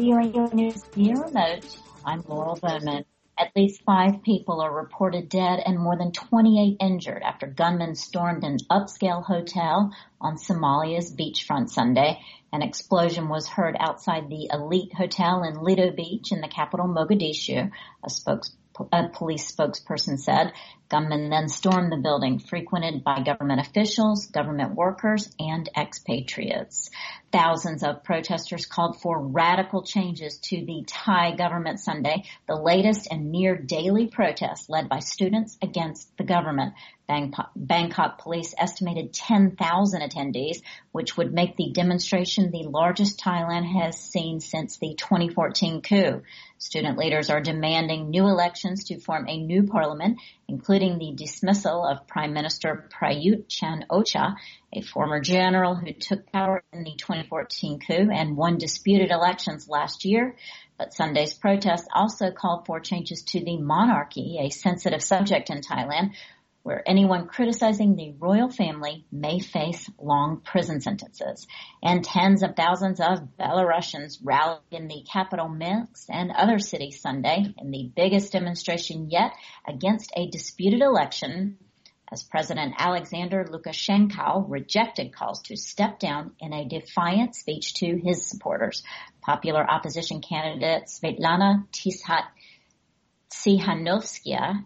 VOA News Via Remote, I'm Laurel Bowman. At least 5 people are reported dead and more than 28 injured after gunmen stormed an upscale hotel on Somalia's beachfront Sunday. An explosion was heard outside the elite hotel in Lido Beach in the capital Mogadishu, a police spokesperson said. Gunmen then stormed the building, frequented by government officials, government workers, and expatriates. Thousands of protesters called for radical changes to the Thai government Sunday, the latest and near daily protest led by students against the government. Bangkok police estimated 10,000 attendees, which would make the demonstration the largest Thailand has seen since the 2014 coup. Student leaders are demanding new elections to form a new parliament, including the dismissal of Prime Minister Prayut Chan-o-cha, a former general who took power in the 2014 coup and won disputed elections last year. But Sunday's protest also called for changes to the monarchy, a sensitive subject in Thailand, where anyone criticizing the royal family may face long prison sentences. And tens of thousands of Belarusians rallied in the capital Minsk and other cities Sunday in the biggest demonstration yet against a disputed election, as President Alexander Lukashenko rejected calls to step down in a defiant speech to his supporters. Popular opposition candidate Svetlana Tsikhanovskaya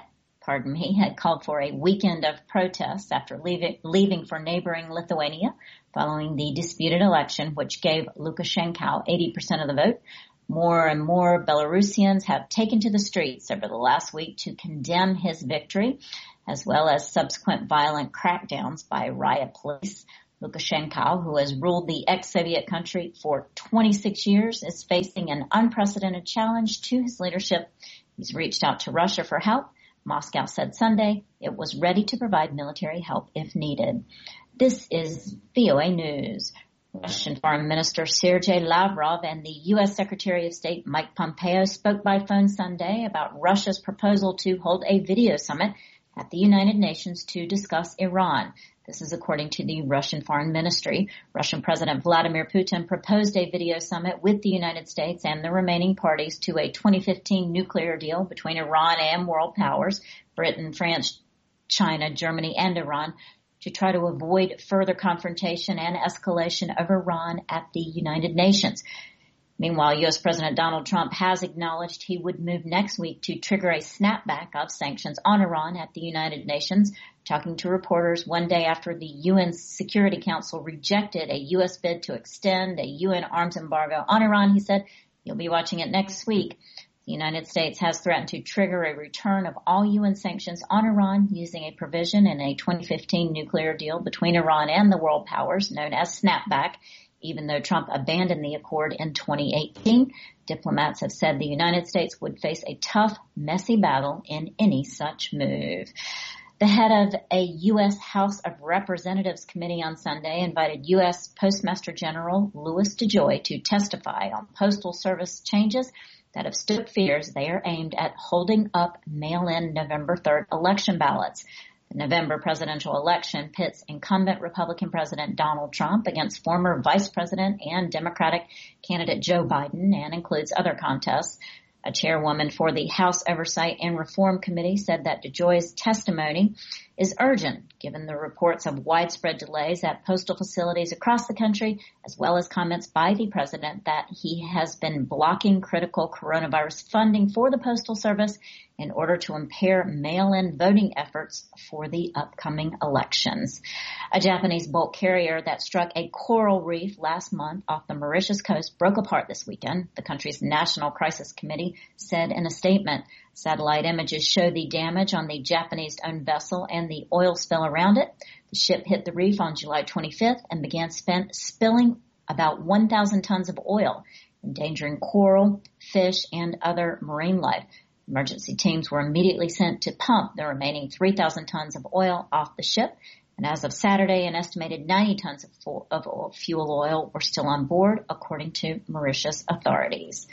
had called for a weekend of protests after leaving for neighboring Lithuania following the disputed election, which gave Lukashenko 80% of the vote. More and more Belarusians have taken to the streets over the last week to condemn his victory, as well as subsequent violent crackdowns by riot police. Lukashenko, who has ruled the ex-Soviet country for 26 years, is facing an unprecedented challenge to his leadership. He's reached out to Russia for help. Moscow said Sunday it was ready to provide military help if needed. This is VOA News. Russian Foreign Minister Sergei Lavrov and the U.S. Secretary of State Mike Pompeo spoke by phone Sunday about Russia's proposal to hold a video summit at the United Nations to discuss Iran. This is according to the Russian Foreign Ministry. Russian President Vladimir Putin proposed a video summit with the United States and the remaining parties to a 2015 nuclear deal between Iran and world powers, Britain, France, China, Germany, and Iran, to try to avoid further confrontation and escalation of Iran at the United Nations. Meanwhile, U.S. President Donald Trump has acknowledged he would move next week to trigger a snapback of sanctions on Iran at the United Nations. Talking to reporters one day after the UN Security Council rejected a U.S. bid to extend a UN arms embargo on Iran, he said, "You'll be watching it next week." The United States has threatened to trigger a return of all UN sanctions on Iran using a provision in a 2015 nuclear deal between Iran and the world powers known as snapback. Even though Trump abandoned the accord in 2018, diplomats have said the United States would face a tough, messy battle in any such move. The head of a U.S. House of Representatives committee on Sunday invited U.S. Postmaster General Louis DeJoy to testify on Postal Service changes that have stoked fears they are aimed at holding up mail-in November 3rd election ballots. The November presidential election pits incumbent Republican President Donald Trump against former Vice President and Democratic candidate Joe Biden and includes other contests. A chairwoman for the House Oversight and Reform Committee said that DeJoy's testimony is urgent, given the reports of widespread delays at postal facilities across the country, as well as comments by the president that he has been blocking critical coronavirus funding for the Postal Service in order to impair mail-in voting efforts for the upcoming elections. A Japanese bulk carrier that struck a coral reef last month off the Mauritius coast broke apart this weekend, the country's National Crisis Committee said in a statement. Satellite images show the damage on the Japanese-owned vessel and the oil spill around it. The ship hit the reef on July 25th and began spilling about 1,000 tons of oil, endangering coral, fish, and other marine life. Emergency teams were immediately sent to pump the remaining 3,000 tons of oil off the ship. And as of Saturday, an estimated 90 tons of fuel oil were still on board, according to Mauritius authorities.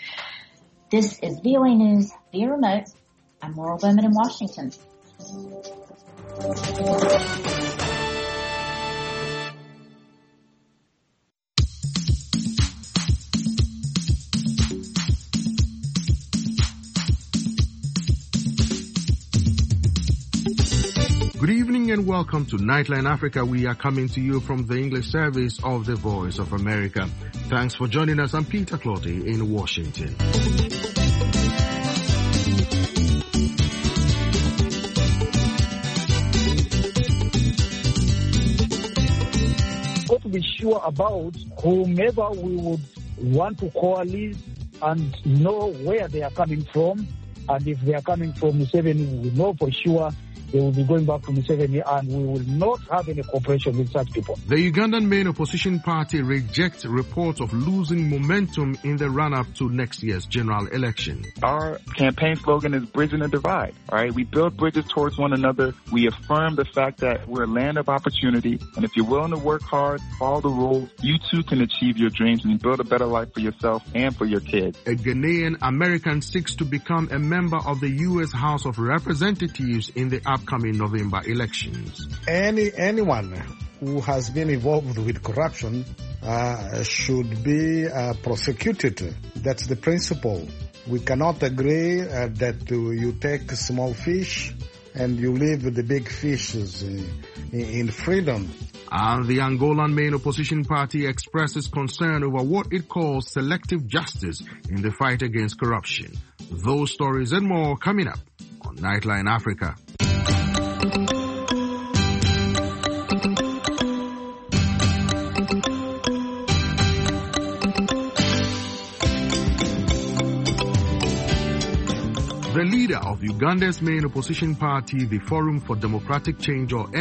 This is VOA News via remote. I'm Laurel Bowman in Washington. Good evening and welcome to Nightline Africa. We are coming to you from the English service of the Voice of America. Thanks for joining us. I'm Peter Clotty in Washington. To be sure about whomever we would want to coalesce and know where they are coming from, and if they are coming from Museveni, we know for sure they will be going back to Museveni, and we will not have any cooperation with such people. The Ugandan main opposition party rejects reports of losing momentum in the run-up to next year's general election. Our campaign slogan is bridging the divide, all right? We build bridges towards one another. We affirm the fact that we're a land of opportunity, and if you're willing to work hard, follow the rules, you too can achieve your dreams and build a better life for yourself and for your kids. A Ghanaian American seeks to become a member of the U.S. House of Representatives in the upcoming November elections. Anyone who has been involved with corruption should be prosecuted. That's the principle. We cannot agree that you take small fish and you leave the big fishes in freedom. And the Angolan main opposition party expresses concern over what it calls selective justice in the fight against corruption. Those stories and more coming up on Nightline Africa. The leader of Uganda's main opposition party, the Forum for Democratic Change, or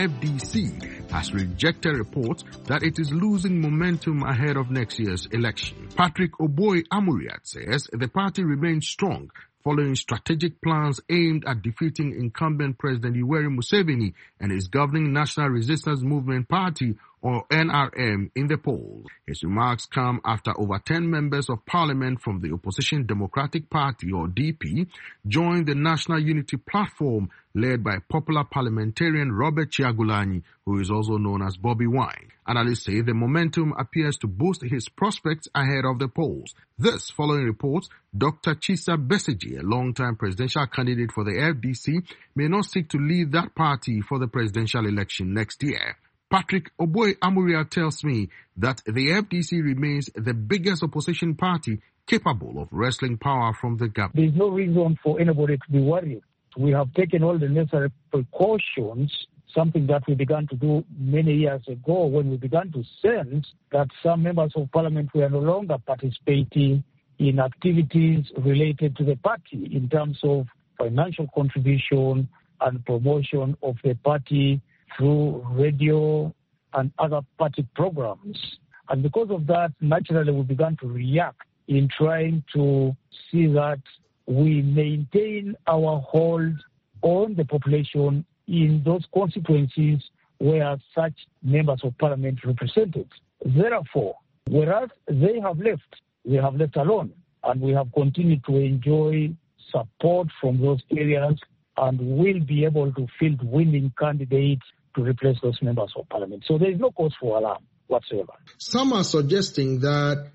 FDC, has rejected reports that it is losing momentum ahead of next year's election. Patrick Oboy Amuriat says the party remains strong following strategic plans aimed at defeating incumbent President Yoweri Museveni and his governing National Resistance Movement Party, or NRM, in the polls. His remarks come after over 10 members of parliament from the opposition Democratic Party, or DP, joined the National Unity Platform led by popular parliamentarian Robert Kyagulanyi, who is also known as Bobi Wine. Analysts say the momentum appears to boost his prospects ahead of the polls. This following reports, Dr. Kizza Besigye, a long-time presidential candidate for the FDC, may not seek to lead that party for the presidential election next year. Patrick Oboy Amuria tells me that the FDC remains the biggest opposition party capable of wresting power from the government. There's no reason for anybody to be worried. We have taken all the necessary precautions, something that we began to do many years ago when we began to sense that some members of parliament were no longer participating in activities related to the party in terms of financial contribution and promotion of the party through radio and other party programs. And because of that, naturally, we began to react in trying to see that we maintain our hold on the population in those constituencies where such members of parliament represented. Therefore, whereas they have left alone, and we have continued to enjoy support from those areas and will be able to field winning candidates to replace those members of parliament. So there is no cause for alarm whatsoever. Some are suggesting that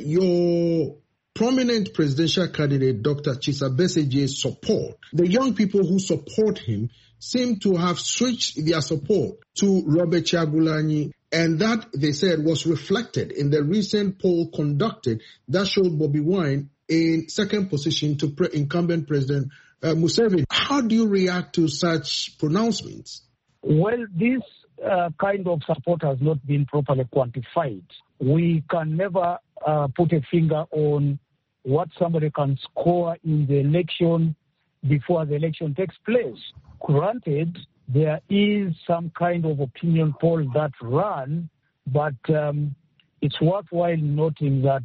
your prominent presidential candidate, Dr. Kizza Besigye's support, the young people who support him, seem to have switched their support to Robert Kyagulanyi, and that, they said, was reflected in the recent poll conducted that showed Bobi Wine in second position to incumbent President Museveni. How do you react to such pronouncements? Well, this kind of support has not been properly quantified. We can never put a finger on what somebody can score in the election before the election takes place. Granted, there is some kind of opinion poll that run, but it's worthwhile noting that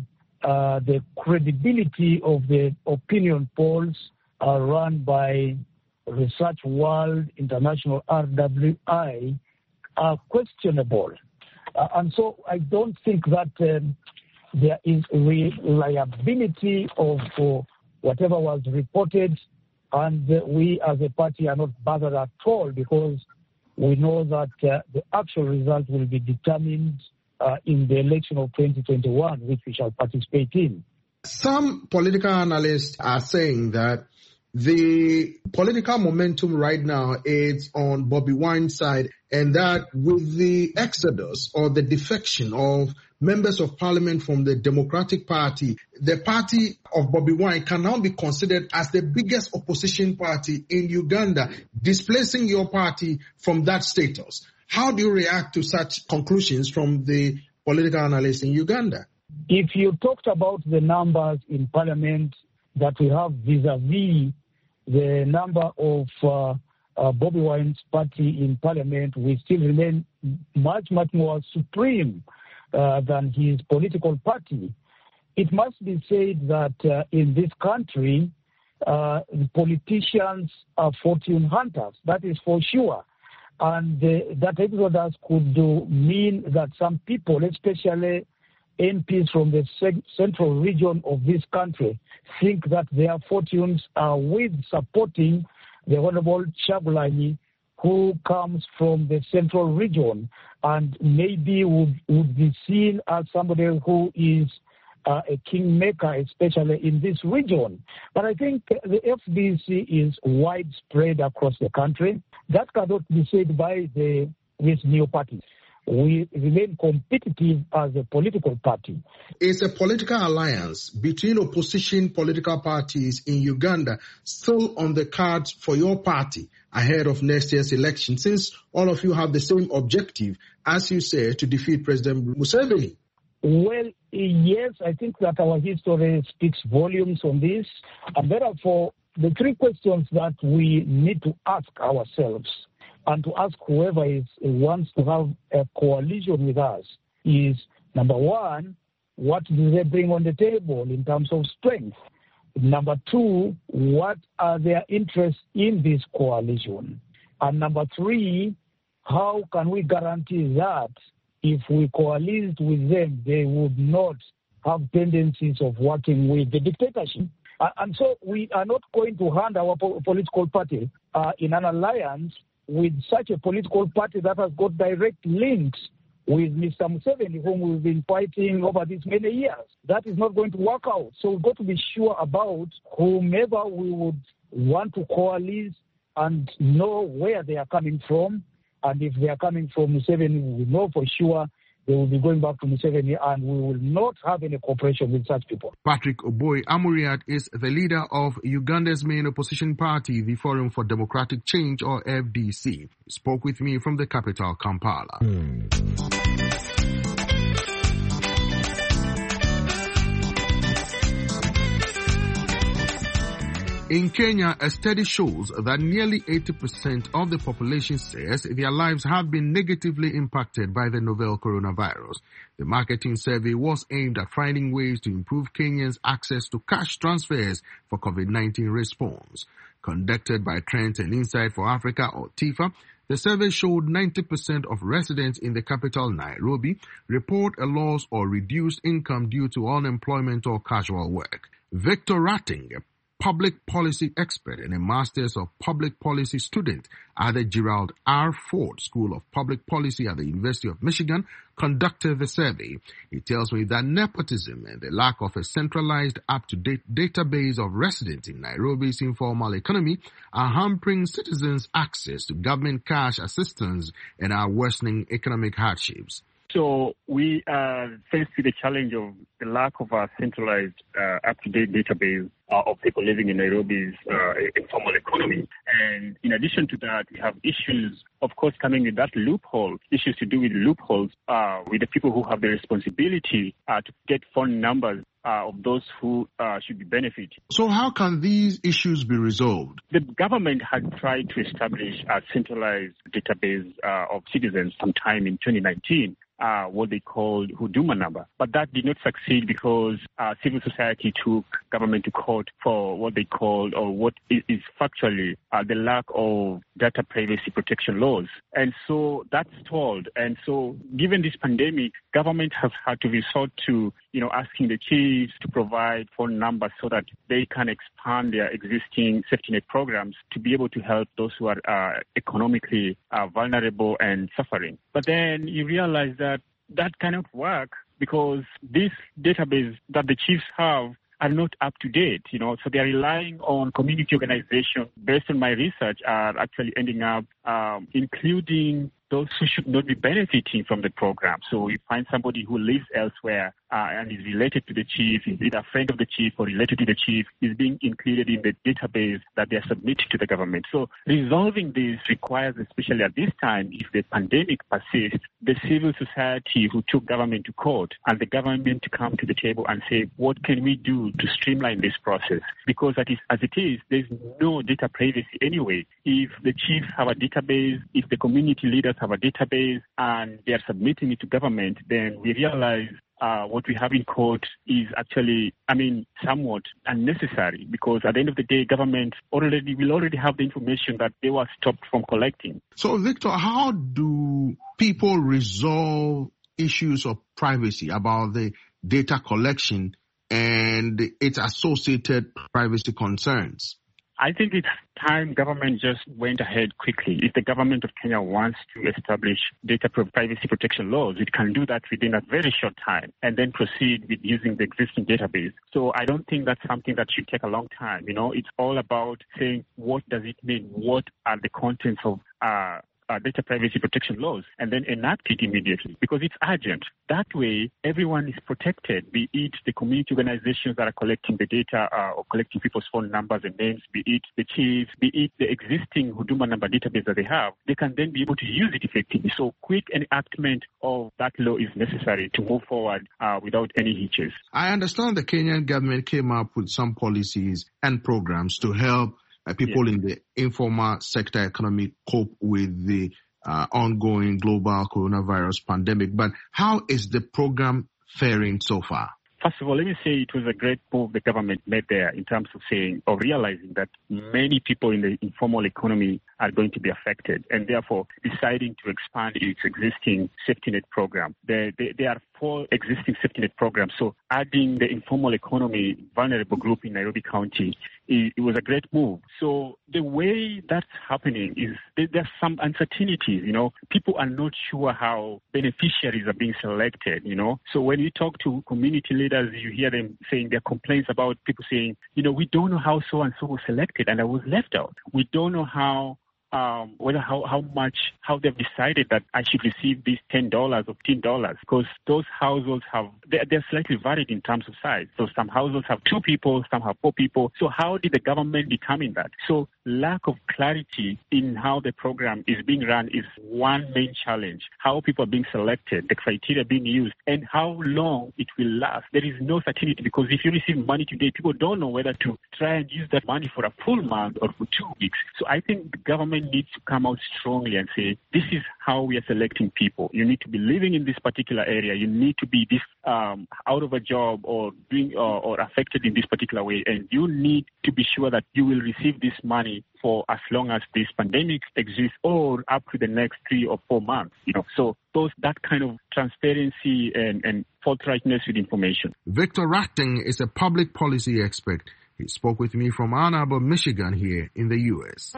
the credibility of the opinion polls are run by Research World, International, RWI, are questionable. And so I don't think that there is reliability of whatever was reported, and we as a party are not bothered at all because we know that the actual result will be determined in the election of 2021, which we shall participate in. Some political analysts are saying that the political momentum right now is on Bobi Wine's side, and that with the exodus or the defection of members of parliament from the Democratic Party, the party of Bobi Wine can now be considered as the biggest opposition party in Uganda, displacing your party from that status. How do you react to such conclusions from the political analysts in Uganda? If you talked about the numbers in parliament that we have vis-a-vis the number of Bobi Wine's party in parliament, we still remain much more supreme than his political party. It must be said that in this country, the politicians are fortune hunters. That is for sure. And that exodus could mean that some people, especially MPs from the central region of this country, think that their fortunes are with supporting the Honorable Kyagulanyi, who comes from the central region and maybe would be seen as somebody who is a kingmaker, especially in this region. But I think the FDC is widespread across the country. That cannot be said by these new parties. We remain competitive as a political party. Is a political alliance between opposition political parties in Uganda still on the cards for your party ahead of next year's election, since all of you have the same objective, as you say, to defeat President Museveni? Well, yes, I think that our history speaks volumes on this. And therefore, the three questions that we need to ask ourselves and to ask whoever wants to have a coalition with us is, number one, what do they bring on the table in terms of strength? Number two, what are their interests in this coalition? And number three, how can we guarantee that if we coalesce with them, they would not have tendencies of working with the dictatorship? And so we are not going to hand our political party in an alliance with such a political party that has got direct links with Mr. Museveni, whom we've been fighting over these many years. That is not going to work out. So we've got to be sure about whomever we would want to coalesce and know where they are coming from. And if they are coming from Museveni, we know for sure they will be going back to Museveni, and we will not have any cooperation with such people. Patrick Oboy Amuriat is the leader of Uganda's main opposition party, the Forum for Democratic Change, or FDC. He spoke with me from the capital, Kampala. In Kenya, a study shows that nearly 80% of the population says their lives have been negatively impacted by the novel coronavirus. The marketing survey was aimed at finding ways to improve Kenyans' access to cash transfers for COVID-19 response. Conducted by Trends and Insight for Africa, or TIFA, the survey showed 90% of residents in the capital, Nairobi, report a loss or reduced income due to unemployment or casual work. Victor Ratting, public policy expert and a Master's of Public Policy student at the Gerald R. Ford School of Public Policy at the University of Michigan, conducted the survey. He tells me that nepotism and the lack of a centralized, up-to-date database of residents in Nairobi's informal economy are hampering citizens' access to government cash assistance and are worsening economic hardships. So we are faced with the challenge of the lack of a centralized, up-to-date database of people living in Nairobi's informal economy. And in addition to that, we have issues, of course, coming with that loophole, issues to do with loopholes with the people who have the responsibility to get phone numbers of those who should be benefited. So how can these issues be resolved? The government had tried to establish a centralized database of citizens sometime in 2019. What they called Huduma number. But that did not succeed because civil society took government to court for what they called, or what is factually, the lack of data privacy protection laws. And so that stalled. And so given this pandemic, government has had to resort to, asking the chiefs to provide phone numbers so that they can expand their existing safety net programs to be able to help those who are economically vulnerable and suffering. But then you realize that cannot work because this database that the chiefs have are not up to date, so they're relying on community organizations based on my research are actually ending up including those who should not be benefiting from the program. So you find somebody who lives elsewhere and is related to the chief, is either a friend of the chief or related to the chief, is being included in the database that they are submitting to the government. So resolving this requires, especially at this time, if the pandemic persists, the civil society who took government to court and the government to come to the table and say, what can we do to streamline this process? Because as it is, there's no data privacy anyway. If the chiefs have a database, if the community leaders have a database and they are submitting it to government, then we realize what we have in court is actually, somewhat unnecessary, because at the end of the day, government will already have the information that they were stopped from collecting. So, Victor, how do people resolve issues of privacy about the data collection and its associated privacy concerns? I think it's time government just went ahead quickly. If the government of Kenya wants to establish data privacy protection laws, it can do that within a very short time and then proceed with using the existing database. So I don't think that's something that should take a long time. It's all about saying, what does it mean? What are the contents of data privacy protection laws, and then enact it immediately, because it's urgent. That way, everyone is protected, be it the community organizations that are collecting the data or collecting people's phone numbers and names, be it the chiefs, be it the existing Huduma number database that they have. They can then be able to use it effectively. So quick enactment of that law is necessary to move forward without any hitches. I understand the Kenyan government came up with some policies and programs to help people in the informal sector economy cope with the ongoing global coronavirus pandemic. But how is the program faring so far? First of all, let me say it was a great move the government made there in terms of realizing that many people in the informal economy are going to be affected, and therefore deciding to expand its existing safety net program. There are 4 existing safety net programs, so adding the informal economy vulnerable group in Nairobi County, it was a great move. So the way that's happening is there's some uncertainties, People are not sure how beneficiaries are being selected, So when you talk to community leaders, you hear them saying their complaints about people saying, we don't know how so-and-so was selected and I was left out. We don't know how they've decided that I should receive these $10 or $15, because those households they're slightly varied in terms of size. So some households have 2 people, some have 4 people. So how did the government determine that? So lack of clarity in how the program is being run is one main challenge. How people are being selected, the criteria being used, and how long it will last. There is no certainty, because if you receive money today, people don't know whether to try and use that money for a full month or for 2 weeks. So I think the government needs to come out strongly and say, this is how we are selecting people. You need to be living in this particular area. You need to be out of a job or doing or affected in this particular way. And you need to be sure that you will receive this money for as long as this pandemic exists, or up to the next 3 or 4 months. So that kind of transparency and forthrightness with information. Victor Ratting is a public policy expert. He spoke with me from Ann Arbor, Michigan, here in the U.S.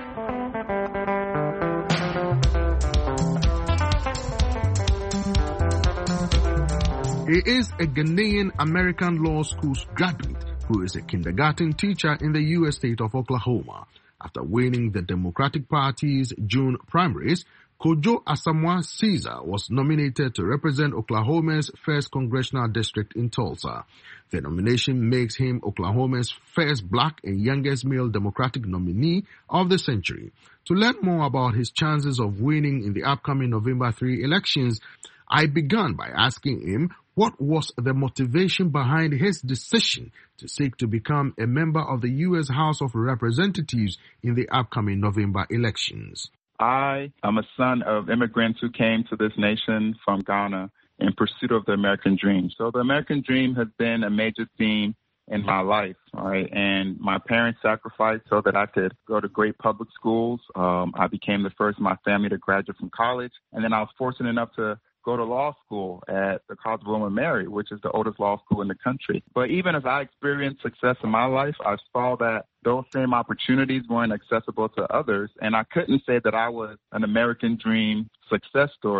He is a Ghanaian American Law School graduate who is a kindergarten teacher in the U.S. state of Oklahoma. After winning the Democratic Party's June primaries, Kojo Asamoah Caesar was nominated to represent Oklahoma's 1st Congressional District in Tulsa. The nomination makes him Oklahoma's first black and youngest male Democratic nominee of the century. To learn more about his chances of winning in the upcoming November 3 elections, I began by asking him what was the motivation behind his decision to seek to become a member of the U.S. House of Representatives in the upcoming November elections. I am a son of immigrants who came to this nation from Ghana in pursuit of the American dream. So the American dream has been a major theme in my life, right? And my parents sacrificed so that I could go to great public schools. I became the first in my family to graduate from college. And then I was fortunate enough to go to law school at the College of William & Mary, which is the oldest law school in the country. But even as I experienced success in my life, I saw that those same opportunities weren't accessible to others. And I couldn't say that I was an American dream success story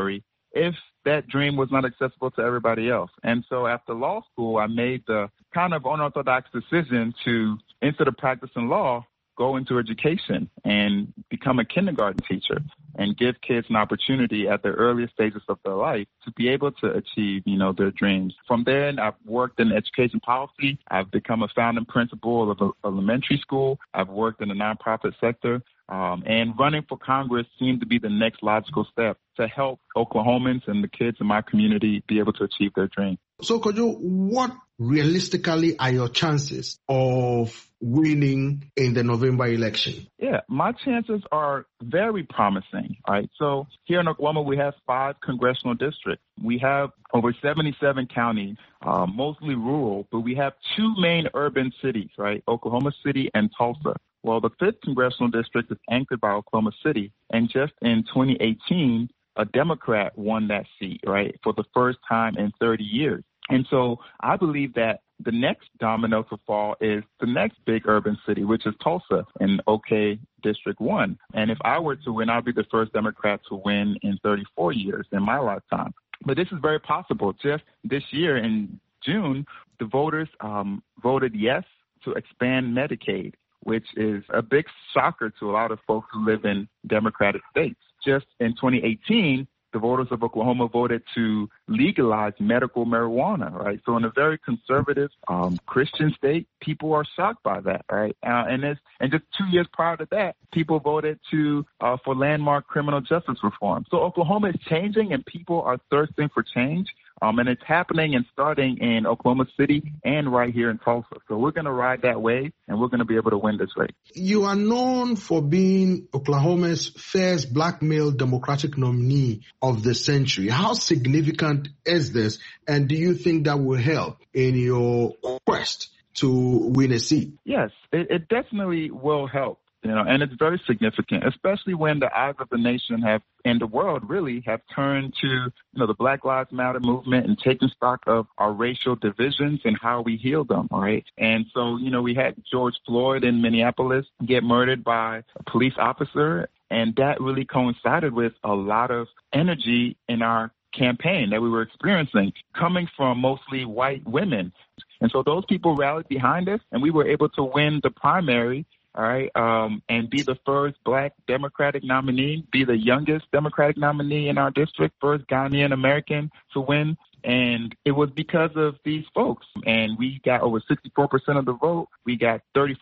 if that dream was not accessible to everybody else. And so after law school, I made the kind of unorthodox decision to, instead of practicing law, go into education and become a kindergarten teacher and give kids an opportunity at the earliest stages of their life to be able to achieve, their dreams. From there, I've worked in education policy. I've become a founding principal of an elementary school. I've worked in the nonprofit sector. And running for Congress seemed to be the next logical step to help Oklahomans and the kids in my community be able to achieve their dreams. So, Kojo, what realistically are your chances of winning in the November election? Yeah, my chances are very promising. All right. So here in Oklahoma, we have 5 congressional districts. We have over 77 counties, mostly rural, but we have 2 main urban cities, right? Oklahoma City and Tulsa. Well, the 5th congressional district is anchored by Oklahoma City. And just in 2018, a Democrat won that seat, right, for the first time in 30 years. And so I believe that the next domino to fall is the next big urban city, which is Tulsa in OK District 1. And if I were to win, I'd be the first Democrat to win in 34 years in my lifetime. But this is very possible. Just this year in June, the voters voted yes to expand Medicaid, which is a big shocker to a lot of folks who live in Democratic states. Just in 2018, the voters of Oklahoma voted to legalize medical marijuana, right? So in a very conservative Christian state, people are shocked by that, right? And just 2 years prior to that, people voted for landmark criminal justice reform. So Oklahoma is changing, and people are thirsting for change. And it's happening and starting in Oklahoma City and right here in Tulsa. So we're going to ride that wave, and we're going to be able to win this race. You are known for being Oklahoma's first black male Democratic nominee of the century. How significant is this, and do you think that will help in your quest to win a seat? Yes, it definitely will help. And it's very significant, especially when the eyes of the nation and the world really have turned to, the Black Lives Matter movement and taking stock of our racial divisions and how we heal them, all right? And so, we had George Floyd in Minneapolis get murdered by a police officer, and that really coincided with a lot of energy in our campaign that we were experiencing coming from mostly white women. And so those people rallied behind us, and we were able to win the primary. All right, and be the first black Democratic nominee, be the youngest Democratic nominee in our district, first Ghanaian American to win. And it was because of these folks. And we got over 64% of the vote. We got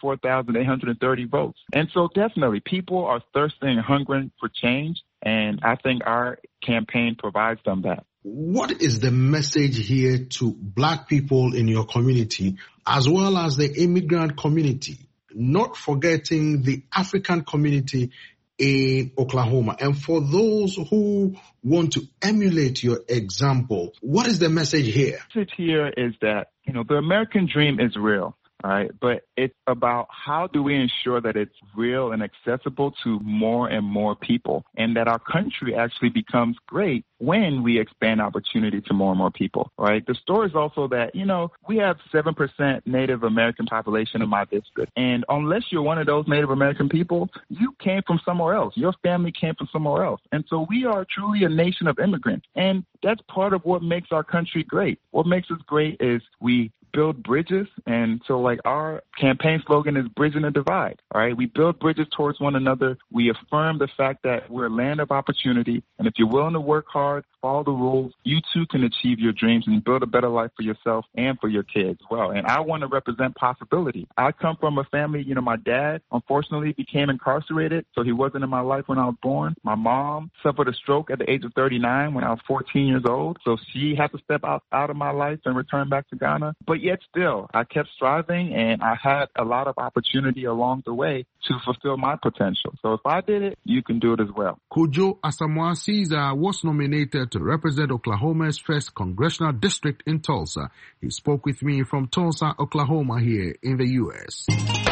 34,830 votes. And so definitely people are thirsting and hungering for change. And I think our campaign provides them that. What is the message here to black people in your community, as well as the immigrant community? Not forgetting the African community in Oklahoma. And for those who want to emulate your example, what is the message here? The message here is that, the American dream is real. All right, but it's about how do we ensure that it's real and accessible to more and more people, and that our country actually becomes great when we expand opportunity to more and more people, right? The story is also that, we have 7% Native American population in my district. And unless you're one of those Native American people, you came from somewhere else. Your family came from somewhere else. And so we are truly a nation of immigrants. And that's part of what makes our country great. What makes us great is we build bridges. And so our campaign slogan is bridging the divide. All right. We build bridges towards one another. We affirm the fact that we're a land of opportunity. And if you're willing to work hard, follow the rules, you too can achieve your dreams and build a better life for yourself and for your kids as well. And I want to represent possibility. I come from a family, my dad unfortunately became incarcerated, so he wasn't in my life when I was born. My mom suffered a stroke at the age of 39 when I was 14 years old. So she had to step out of my life and return back to Ghana. But yet still, I kept striving, and I had a lot of opportunity along the way to fulfill my potential. So if I did it, you can do it as well. Kojo Asamoah Caesar was nominated to represent Oklahoma's first congressional district in Tulsa. He spoke with me from Tulsa, Oklahoma, here in the U.S.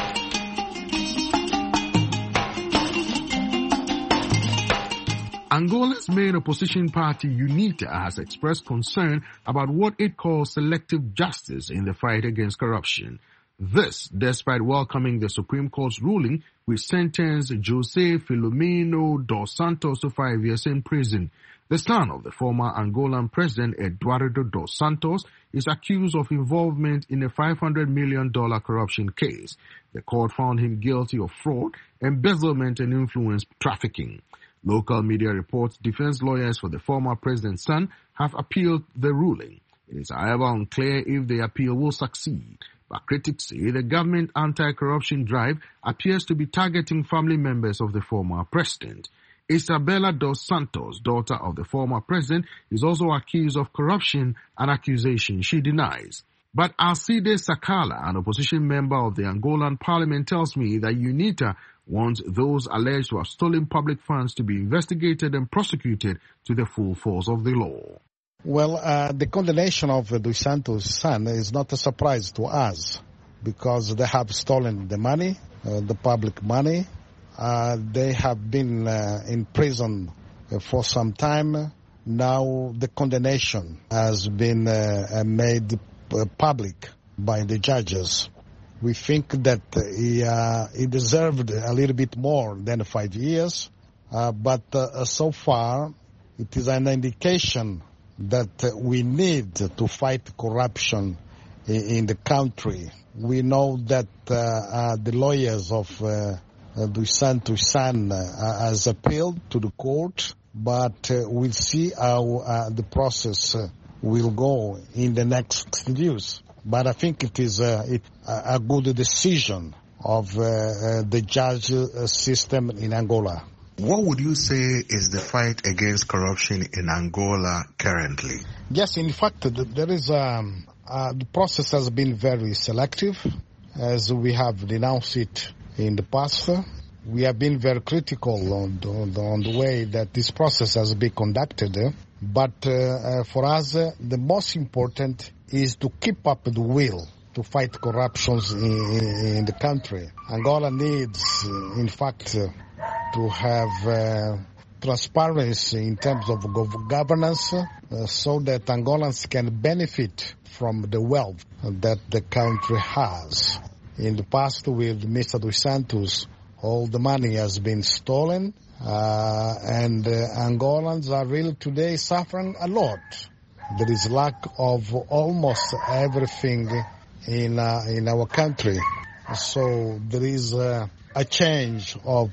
Angola's main opposition party, UNITA, has expressed concern about what it calls selective justice in the fight against corruption. This, despite welcoming the Supreme Court's ruling, which sentenced Jose Filomeno dos Santos to 5 years in prison. The The son of the former Angolan president Eduardo dos Santos is accused of involvement in a $500 million corruption case. The court found him guilty of fraud, embezzlement and influence trafficking. Local media reports defense lawyers for the former president's son have appealed the ruling. It is, however, unclear if the appeal will succeed. But critics say the government anti-corruption drive appears to be targeting family members of the former president. Isabella dos Santos, daughter of the former president, is also accused of corruption, an accusation she denies. But Alcide Sakala, an opposition member of the Angolan parliament, tells me that UNITA wants those alleged to have stolen public funds to be investigated and prosecuted to the full force of the law. Well, the condemnation of dos Santos' son is not a surprise to us because they have stolen the money, the public money. They have been in prison for some time. Now the condemnation has been made public by the judges. We think that he deserved a little bit more than 5 years, but so far it is an indication that we need to fight corruption in the country. We know that the lawyers of dos Santos' son has appealed to the court, but we'll see how the process will go in the next years. But I think it is a good decision of the judge system in Angola. What would you say is the fight against corruption in Angola currently? Yes, in fact, there is the process has been very selective, as we have denounced it in the past. We have been very critical on the way that this process has been conducted. But for us, the most important is to keep up the will to fight corruptions in the country. Angola needs, in fact, to have transparency in terms of governance so that Angolans can benefit from the wealth that the country has. In the past, with Mr. dos Santos, all the money has been stolen, and Angolans are really today suffering a lot. There is lack of almost everything in our country. So there is a change of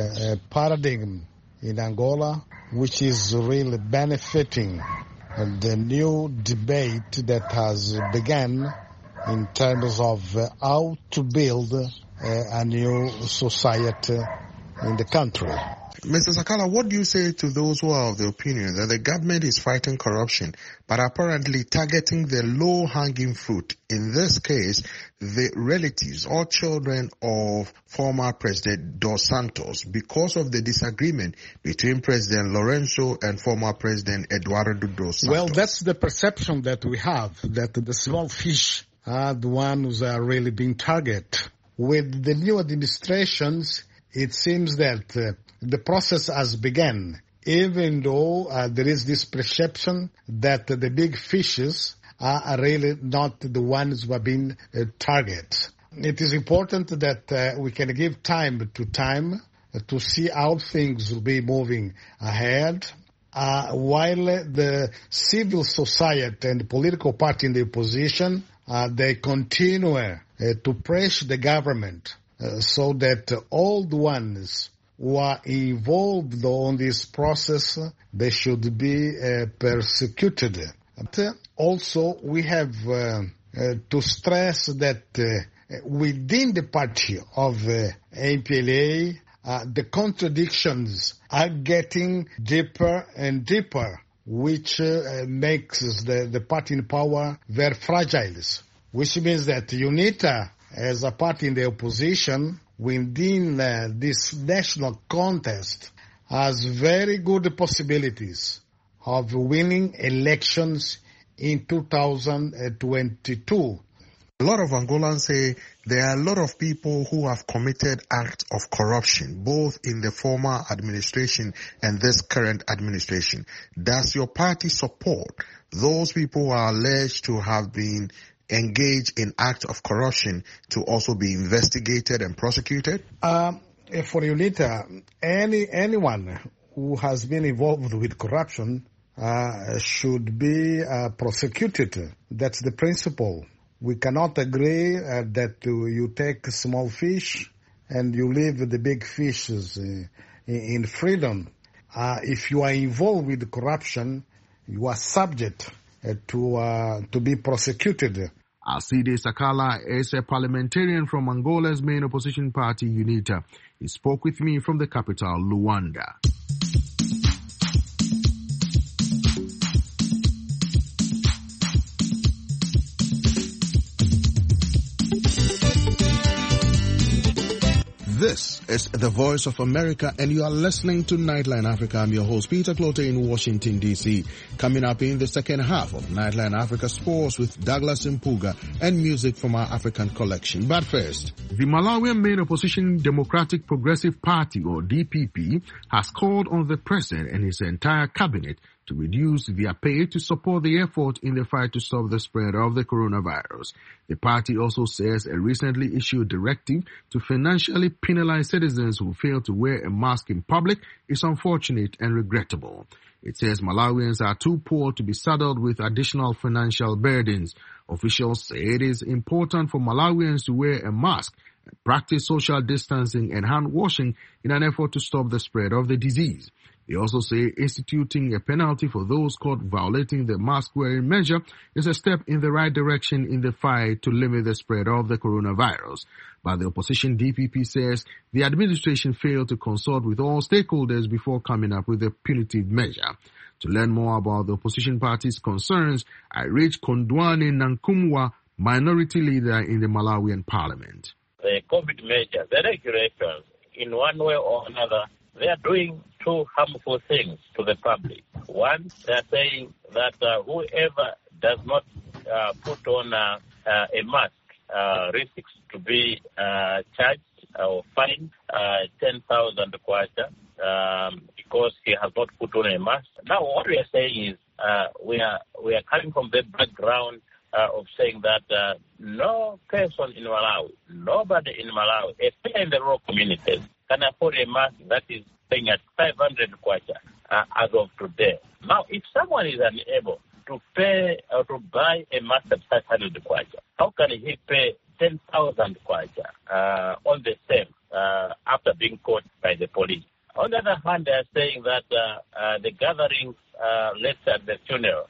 paradigm in Angola, which is really benefiting the new debate that has begun in terms of how to build a new society in the country. Mr. Sakala, what do you say to those who are of the opinion that the government is fighting corruption, but apparently targeting the low-hanging fruit, in this case, the relatives or children of former President dos Santos, because of the disagreement between President Lourenço and former President Eduardo dos Santos? Well, that's the perception that we have, that the small fish are the ones who are really being targeted. With the new administrations, it seems that the process has begun, even though there is this perception that the big fishes are really not the ones who have been targeted. It is important that we can give time to see how things will be moving ahead, while the civil society and the political party in the opposition, they continue to press the government so that all the ones who are involved on this process, they should be persecuted. But also, we have to stress that within the party of MPLA, the contradictions are getting deeper and deeper, which makes the party in power very fragile, which means that UNITA, as a party in the opposition, within this national contest, has very good possibilities of winning elections in 2022. A lot of Angolans say there are a lot of people who have committed acts of corruption, both in the former administration and this current administration. Does your party support those people who are alleged to have been engaged in acts of corruption to also be investigated and prosecuted? For UNITA, anyone who has been involved with corruption should be prosecuted. That's the principle. We cannot agree that you take small fish and you leave the big fishes in freedom. If you are involved with corruption, you are subject to be prosecuted. Alcide Sakala is a parliamentarian from Angola's main opposition party, UNITA. He spoke with me from the capital, Luanda. This is the Voice of America, and you are listening to Nightline Africa. I'm your host, Peter Clote, in Washington, D.C. Coming up in the second half of Nightline Africa Sports with Douglas Mpuga and music from our African collection. But first, the Malawian main opposition Democratic Progressive Party, or DPP, has called on the president and his entire cabinet to reduce their pay to support the effort in the fight to stop the spread of the coronavirus. The party also says a recently issued directive to financially penalize citizens who fail to wear a mask in public is unfortunate and regrettable. It says Malawians are too poor to be saddled with additional financial burdens. Officials say it is important for Malawians to wear a mask, practice social distancing and hand washing in an effort to stop the spread of the disease. They also say instituting a penalty for those caught violating the mask-wearing measure is a step in the right direction in the fight to limit the spread of the coronavirus. But the opposition DPP says the administration failed to consult with all stakeholders before coming up with a punitive measure. To learn more about the opposition party's concerns, I reached Kondwani Nankumwa, minority leader in the Malawian parliament. The COVID measures, the regulations, in one way or another, they are doing two harmful things to the public. One, they are saying that whoever does not put on a mask risks to be charged or fined 10,000 kwacha because he has not put on a mask. Now, what we are saying is we are coming from the background of saying that no person in Malawi, nobody in Malawi, especially in the rural communities, can afford a mask that is paying at 500 kwacha as of today. Now, if someone is unable to pay or to buy a mask at 500 kwacha, how can he pay 10,000 kwacha on the same after being caught by the police? On the other hand, they are saying that the gatherings left at the funeral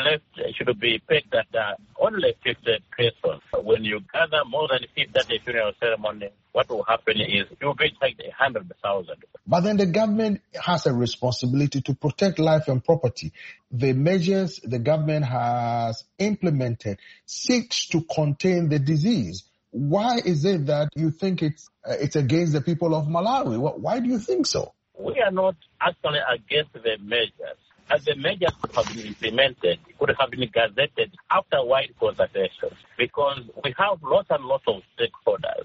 should be pegged at only 50 persons. When you gather more than 50 at the funeral ceremony, what will happen is you'll be charged 100,000. But then the government has a responsibility to protect life and property. The measures the government has implemented seeks to contain the disease. Why is it that you think it's against the people of Malawi? Why do you think so? We are not actually against the measures. As the measures have been implemented, it could have been gazetted after wide consultation, because we have lots and lots of stakeholders,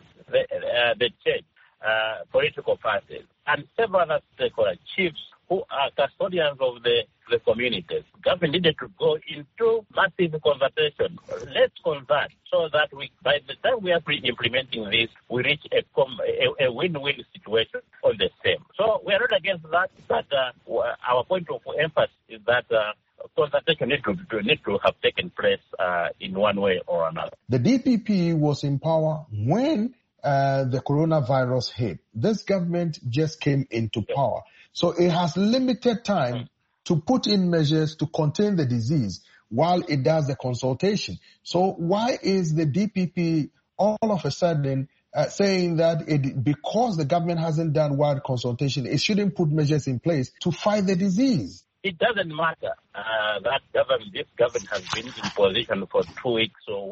the church, political parties, and several other stakeholders, chiefs who are custodians of the communities. Government needed to go into massive consultation. Let's consult so that by the time we are implementing this, we reach a win-win situation on the same. So we are not against that, but our point of emphasis is that consultation needs to have taken place in one way or another. The DPP was in power when the coronavirus hit. This government just came into power. So it has limited time to put in measures to contain the disease while it does the consultation. So why is the DPP all of a sudden saying that because the government hasn't done wide consultation, it shouldn't put measures in place to fight the disease? It doesn't matter that this government has been in position for 2 weeks or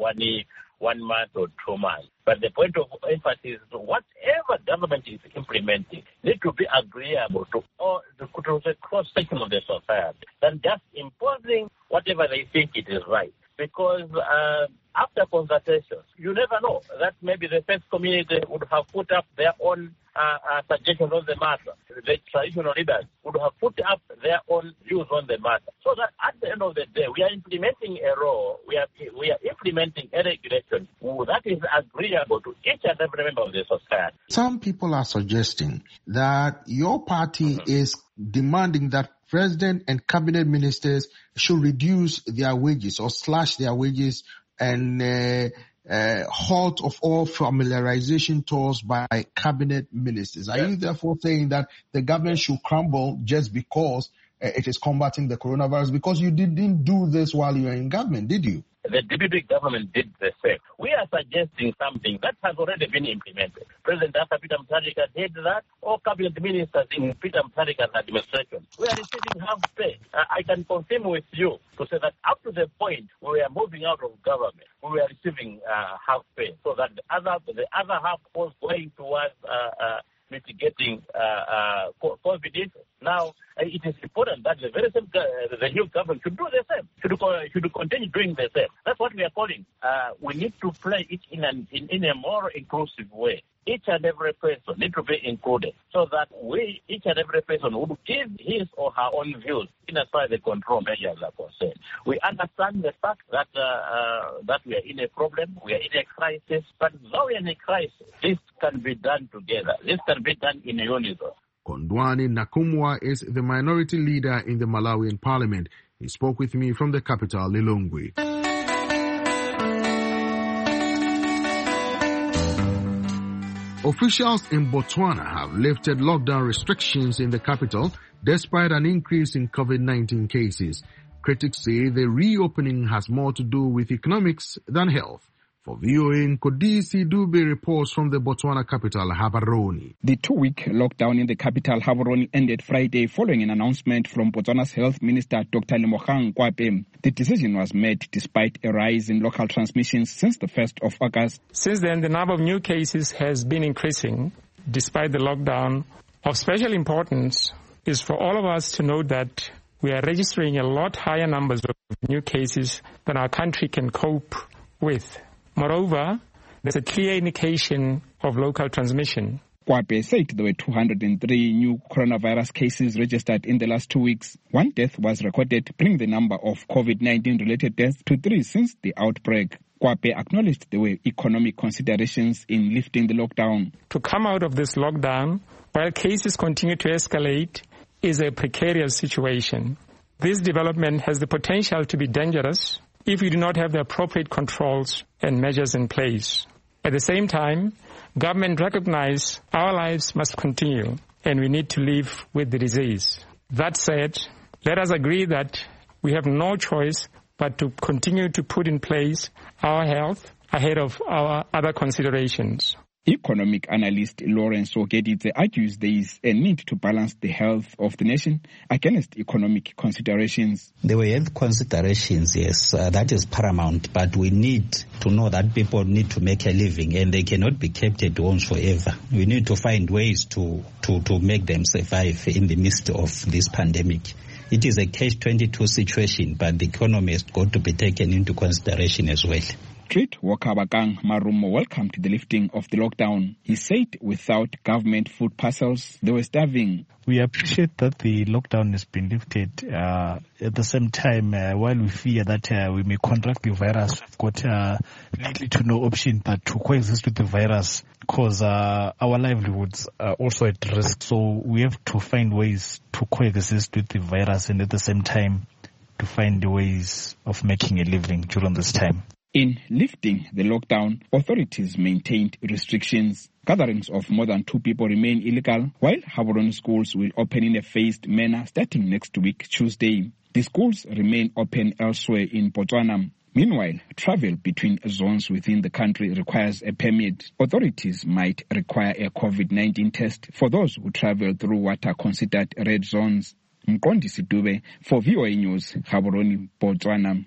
1 month or 2 months. But the point of emphasis is whatever government is implementing needs to be agreeable to the cross-section of the society than just imposing whatever they think it is right. Because after consultations, you never know that maybe the first community would have put up their own suggestions on the matter. The traditional leaders would have put up their own views on the matter. So that at the end of the day, we are implementing a law, we are implementing a regulation that is agreeable to each and every member of the society. Some people are suggesting that your party is demanding that President and cabinet ministers should reduce their wages or slash their wages and halt of all familiarization tours by cabinet ministers. Are you therefore saying that the government should crumble just because it is combating the coronavirus? Because you didn't do this while you were in government, did you? The deputy government did the same. We are suggesting something that has already been implemented. President Arthur Peter Mutharika did that. All cabinet ministers in Peter Mutharika's administration, we are receiving half pay. I can confirm with you to say that up to the point we are moving out of government, we were receiving half pay, so that the other half was going towards mitigating COVID. Now, it is important that the new government should do the same, should continue doing the same. That's what we are calling. We need to play it in a more inclusive way. Each and every person need to be included, so that each and every person would give his or her own views in as far as the control measures are concerned. We understand the fact that we are in a problem, we are in a crisis, but though we are in a crisis, this can be done together. This can be done in unison. Kondwani Nakumwa is the minority leader in the Malawian parliament. He spoke with me from the capital, Lilongwe. Officials in Botswana have lifted lockdown restrictions in the capital despite an increase in COVID-19 cases. Critics say the reopening has more to do with economics than health. For VOA, Nkodisi Dube reports from the Botswana capital, Gaborone. The 2-week lockdown in the capital, Gaborone, ended Friday following an announcement from Botswana's Health Minister, Dr. Lemogang Kwape. The decision was made despite a rise in local transmissions since the 1st of August. Since then, the number of new cases has been increasing despite the lockdown. Of special importance is for all of us to know that we are registering a lot higher numbers of new cases than our country can cope with. Moreover, there's a clear indication of local transmission. Kwape said there were 203 new coronavirus cases registered in the last 2 weeks. 1 death was recorded, bringing the number of COVID-19 related deaths to 3 since the outbreak. Kwape acknowledged there were economic considerations in lifting the lockdown. To come out of this lockdown, while cases continue to escalate, is a precarious situation. This development has the potential to be dangerous if we do not have the appropriate controls and measures in place. At the same time, government recognize our lives must continue and we need to live with the disease. That said, let us agree that we have no choice but to continue to put in place our health ahead of our other considerations. Economic analyst Lawrence Ogedidze argues there is a need to balance the health of the nation against economic considerations. There were health considerations, yes, that is paramount, but we need to know that people need to make a living and they cannot be kept at homes forever. We need to find ways to make them survive in the midst of this pandemic. It is a catch-22 situation, but the economy has got to be taken into consideration as well. Street Walker Bakang Marumo welcomed the lifting of the lockdown. He said without government food parcels, they were starving. We appreciate that the lockdown has been lifted. At the same time, while we fear that we may contract the virus, we've got little to no option but to coexist with the virus because our livelihoods are also at risk. So we have to find ways to coexist with the virus and at the same time to find ways of making a living during this time. In lifting the lockdown, authorities maintained restrictions. Gatherings of more than 2 people remain illegal, while Gaborone schools will open in a phased manner starting next week, Tuesday. The schools remain open elsewhere in Botswana. Meanwhile, travel between zones within the country requires a permit. Authorities might require a COVID-19 test for those who travel through what are considered red zones. Mqondisi Dube for VOA News, Gaborone, Botswana.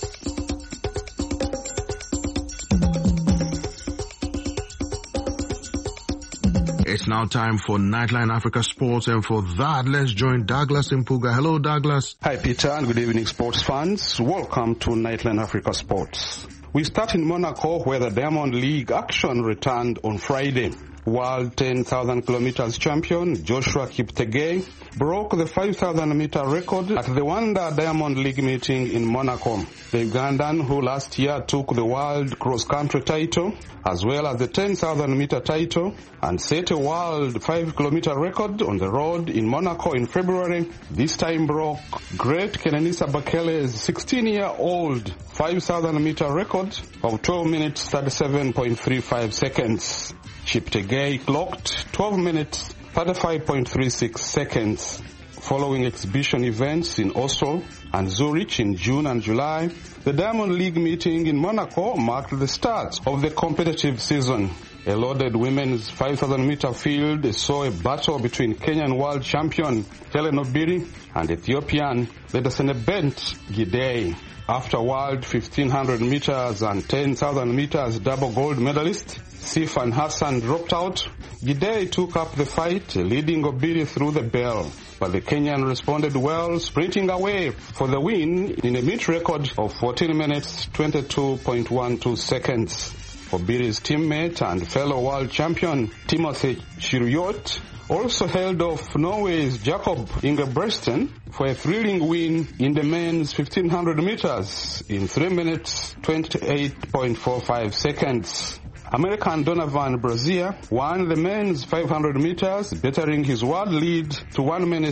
It's now time for Nightline Africa Sports, and for that, let's join Douglas Mpuga. Hello, Douglas. Hi, Peter, and good evening, sports fans. Welcome to Nightline Africa Sports. We start in Monaco, where the Diamond League action returned on Friday. world 10,000 kilometers champion Joshua Kiptegei broke the 5,000-meter record at the Wanda Diamond League meeting in Monaco. The Ugandan, who last year took the world cross-country title, as well as the 10,000-meter title, and set a world 5-kilometer record on the road in Monaco in February, this time broke Great Kenenisa Bekele's 16-year-old 5,000-meter record of 12 minutes 37.35 seconds. Kiptegei clocked 12 minutes 35.36 seconds. Following exhibition events in Oslo and Zurich in June and July, the Diamond League meeting in Monaco marked the start of the competitive season. A loaded women's 5,000-meter field saw a battle between Kenyan world champion Hellen Obiri and Ethiopian Ledesenebent Gidey. After world 1,500 meters and 10,000 meters double gold medalist Sifan Hassan dropped out, Gidey took up the fight, leading Obiri through the bell. But the Kenyan responded well, sprinting away for the win in a meet record of 14 minutes 22.12 seconds. Obiri's teammate and fellow world champion Timothy Cheruiyot also held off Norway's Jakob Ingebrigtsen for a thrilling win in the men's 1,500 meters in 3 minutes 28.45 seconds. American Donovan Brazier won the men's 500 meters, bettering his world lead to 1 minute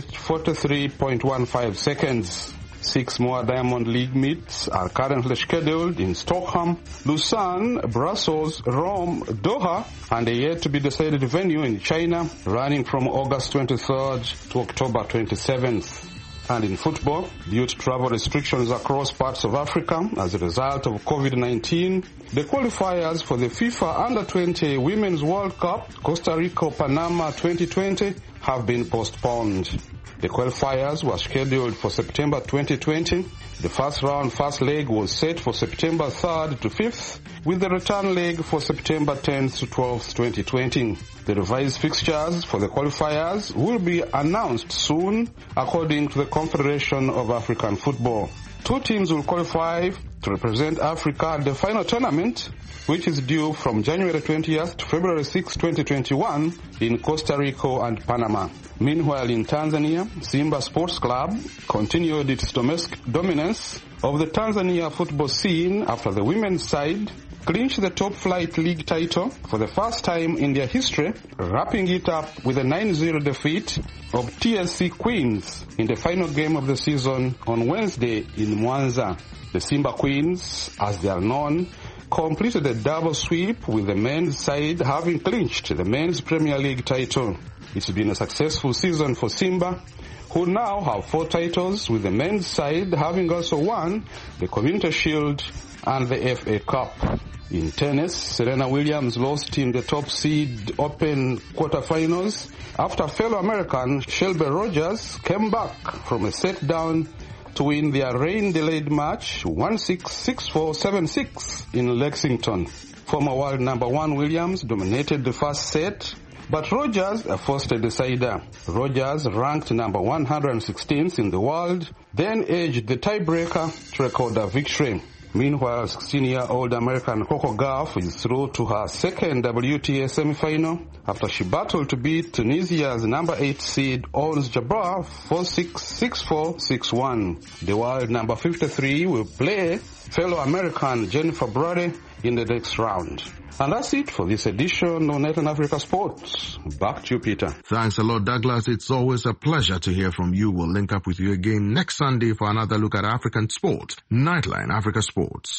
43.15 seconds. 6 more Diamond League meets are currently scheduled in Stockholm, Lausanne, Brussels, Rome, Doha, and a yet-to-be-decided venue in China, running from August 23rd to October 27th. And in football, due to travel restrictions across parts of Africa as a result of COVID-19, the qualifiers for the FIFA Under-20 Women's World Cup, Costa Rica-Panama 2020, have been postponed. The qualifiers were scheduled for September 2020. The first leg was set for September 3rd to 5th, with the return leg for September 10th to 12th, 2020. The revised fixtures for the qualifiers will be announced soon, according to the Confederation of African Football. 2 teams will qualify to represent Africa at the final tournament, which is due from January 20th to February 6, 2021 in Costa Rica and Panama. Meanwhile, in Tanzania, Simba Sports Club continued its domestic dominance of the Tanzania football scene after the women's side clinched the top flight league title for the first time in their history, wrapping it up with a 9-0 defeat of TSC Queens in the final game of the season on Wednesday in Mwanza. The Simba Queens, as they are known, completed a double sweep, with the men's side having clinched the men's Premier League title. It's been a successful season for Simba, who now have 4 titles, with the men's side having also won the Community Shield and the FA Cup. In tennis, Serena Williams lost in the top seed Open quarterfinals after fellow American Shelby Rogers came back from a set down to win their rain-delayed match 1-6, 6-4, 7-6 in Lexington. Former world number 1 Williams dominated the first set, but Rogers forced a decider. Rogers, ranked number 116th in the world, then edged the tiebreaker to record a victory. Meanwhile, 16-year-old American Coco Gauff is through to her second WTA semi-final after she battled to beat Tunisia's number 8 seed Ons Jabeur 4-6, 6-4, 6-1. The world number 53 will play fellow American Jennifer Brady in the next round. And that's it for this edition of Nightline Africa Sports. Back to you, Peter. Thanks a lot, Douglas. It's always a pleasure to hear from you. We'll link up with you again next Sunday for another look at African sports. Nightline Africa Sports.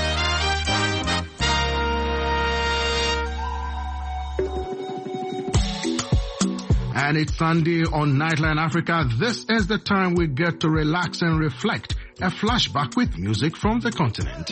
And it's Sunday on Nightline Africa. This is the time we get to relax and reflect. A flashback with music from the continent.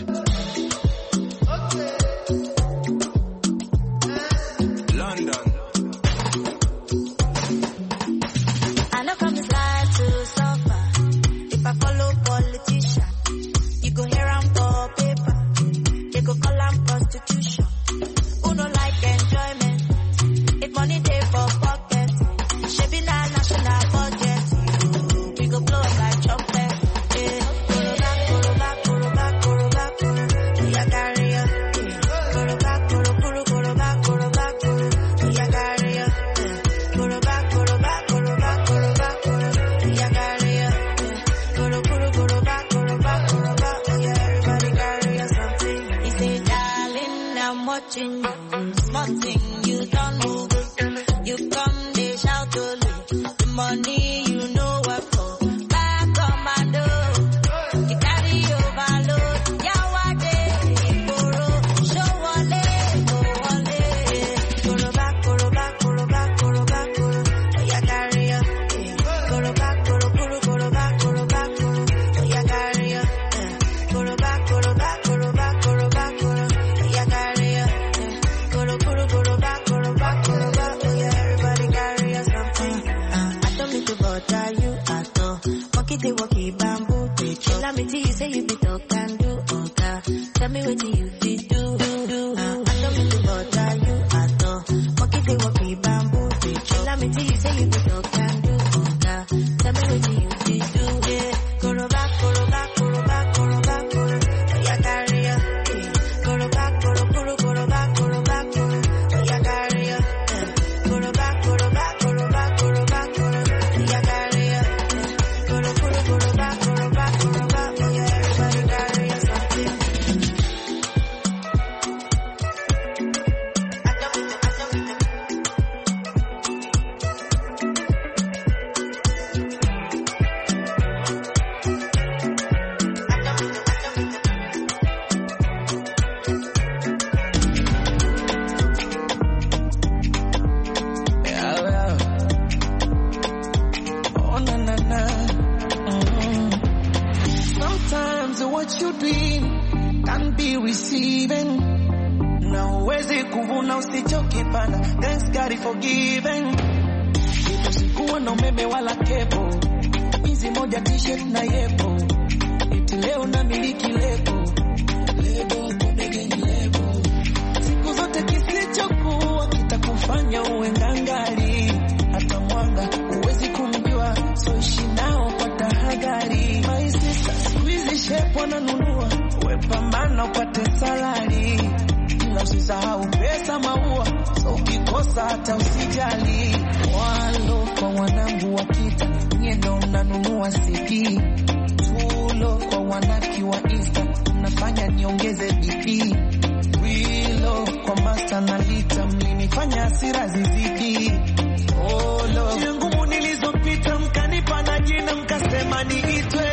much in you. Small thing you don't move. You come, they shout to me. The money you know what for. Back on my door. You carry overload. Yawade, Goro, show wale, go wale. Goro back, goro back, goro back, goro back, goro. Oh, ya carry up. Goro back, goro, goro, goro back, goro back, goro. Oh, ya carry up. Goro back, goro back, goro back, goro back, goro. Oh, ya carry up. Goro, goro, goro back, goro back, goro back. Oh, yeah, everybody carry us something. I don't need to bother you at all. Monkey they walkie bamboo, they chill. Let me tell you, say you be talk and do, okay. Tell me what you fit do. I don't need to bother you at all. Monkey they walkie bamboo, they chill. Let me tell you, say you be talk and do, okay. Tell me what you fit do. Yeah, go back, go back, go back, go back, go. Oh, yeah, carry up. Go back, go back, go back, go. Oh, yeah, carry up. Go back, go back, go back, go back, go. Oh, yeah, carry up. Go back, go back, go back. Oh, yeah, everybody carry us something. Oh, na, na, na. Sometimes what you doing can be receiving. Na uwezi kuvuna usichokipanda. Thanks God is forgiven. Ito sikuwa na umeme wala kepo. Hizi moja t-shirt na yepo. Iti leo na miliki lebo. Lebo, kodegeni lebo. Siku zote kisichokuwa kitakufanya uwe ngangari. Hata mwanga uwezi kumjua, so ishi nao kwa tahadhari. My sister, squeeze shape wananunua, we pambana upate salary. Ila usisahau pesa maua, so ukikosa hata usijali. Walo kwa wanangu wakita, nye ndo mnanunua CD. Tulo kwa wanaki wa Insta, mnafanya niongeze BP. Wilo kwa master na lita, mlinifanya hasira zizidi. Oh no, njia ngumu nilizopita mkanipa na jina mkasema niitwe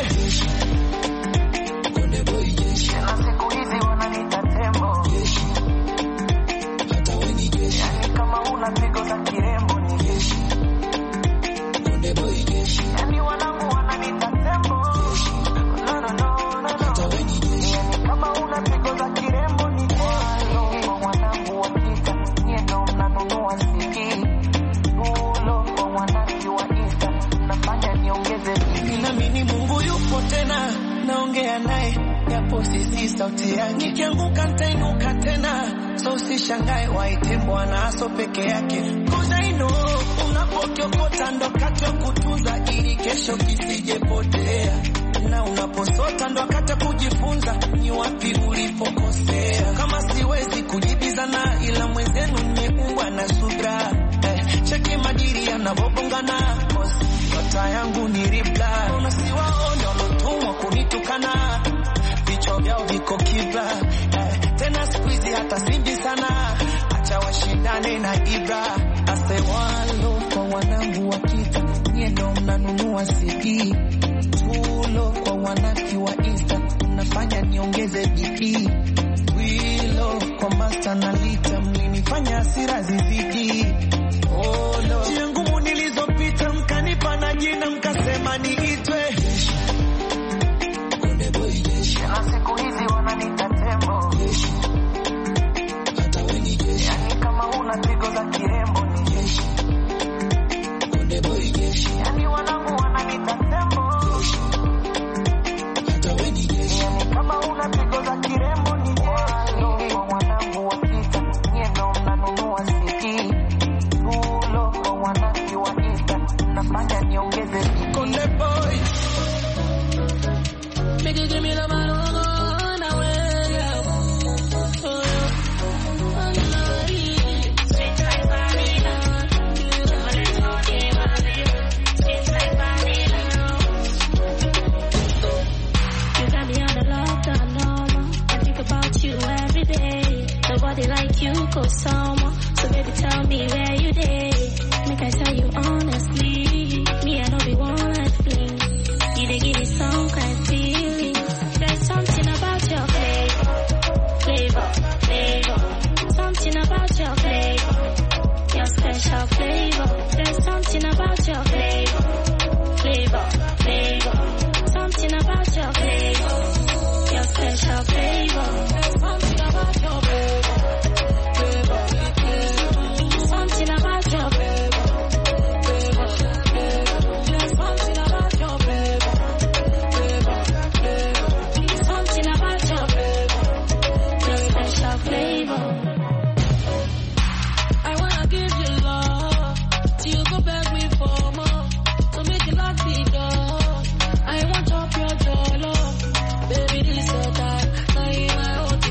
Konde Boy Jeshi. Na siku hizi wananiita tembo Jeshi. Hata we ni jeshi. Yani kama una pigo za kirembo ni jeshi. Konde Boy Jeshi. Yani wanangu wananiita tembo Jeshi. No, no, no, no. Hata we ni jeshi. Yani kama una pigo za kirembo ni jeshi. Kwa wanangu wakita, nye ndo mnanunua CD. Ulo kwa wanaki wa Insta, nafanya niongeze bidii. Naamini Mungu yupo tena, naongea naye, yapo sisi sauti yake. Nikianguka nitainuka tena, so usishangae waite Bwana aso peke yake. Cause I know, unapokiokota ndo kati ya kutunza ili kesho kisijepotea. Na unaposota ndo kata kujifunza ni wapi ulipokosea. Kama siwezi kujibizana ila mwenzenu nimeumbwa na subra. Cheki majiri yanavobongana, nyota yangu ni ribla. Unasiwaone walotumwa kunitukana, vichwa vyao viko kibla. Tena squeeze hata simbi sana, acha washindane na Ibra. Ase walo kwa wanangu wakita, nye ndo mnanunua CD. Tulo kwa wanaki wa Insta, mnafanya niongeze BP. Wilo kwa master na lita, mlinifanya hasira zizidi. Oh no, njia ngumu nilizopita mkanipa na jina mkasema niitwe Konde Boy Jeshi. Na siku hizi wananiita tembo Jeshi. Hata we ni jeshi. Yani kama una pigo za kirembo ni jeshi. Konde Boy Jeshi. Yani wanangu wananiita tembo Jeshi. Hata we ni jeshi. Yani kama una pigo za kirembo ni body like you go summer. So baby, tell me where you dey. Make I tell you honestly, me I know be one like fling. You dey give me some kind of feeling. There's something about your flavor. Something about your flavor, your special flavor. There's something about your flavor. Something about your flavor, your special flavor. There's something about your flavor. Something about your flavor. There's something about your flavor. Something about your flavor, your special flavor. I wanna give you love till you go beg me for more. So make it lock the door. I want up your door, love. Baby, this your time. Now you my own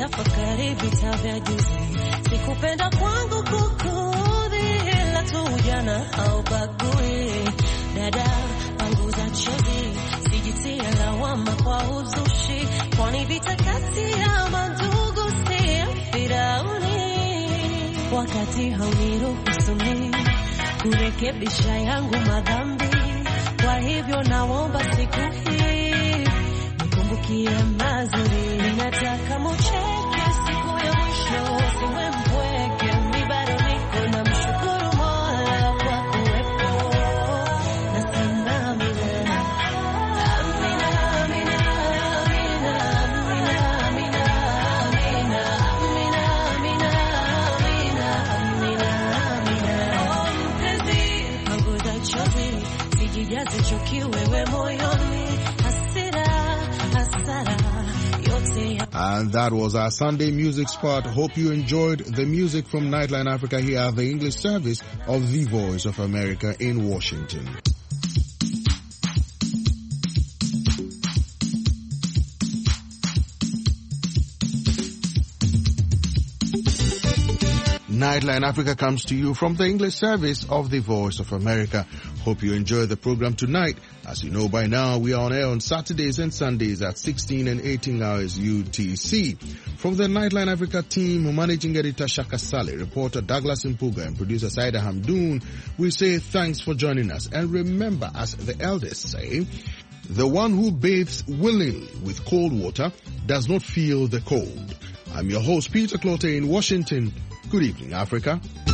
nikitafakari vita vya juzi. Sikupenda kwangu kukudhi, ila tu ujana haubagui. Dada panguza chozi, sijitie lawama kwa uzushi, kwani vita kati ya mandugu si ya Firauni. Wakati hauniruhusu mimi kurekebisha yangu madhambi, kwa hivyo naomba siku hii nikumbukie mazuri. Ninataka mucheke siku ya mwisho, usiwe mpweke, mi bado niko na mshukuru Mola kwa kuwepo. Nasema amina, amina, amina, amina, amina, amina, amina, amina, amina, amina. Oh mpenzi, panguza chozi, sijijaze chuki wewe moyoni, hasira, hasara yote. And that was our Sunday music spot. Hope you enjoyed the music from Nightline Africa here at the English service of the Voice of America in Washington. Nightline Africa comes to you from the English service of the Voice of America. Hope you enjoy the program tonight. As you know by now, we are on air on Saturdays and Sundays at 16 and 18 hours UTC. From the Nightline Africa team, managing editor Shaka Saleh, reporter Douglas Mpuga, and producer Saida Hamdoon, we say thanks for joining us. And remember, as the elders say, the one who bathes willingly with cold water does not feel the cold. I'm your host, Peter Clote in Washington. Good evening, Africa.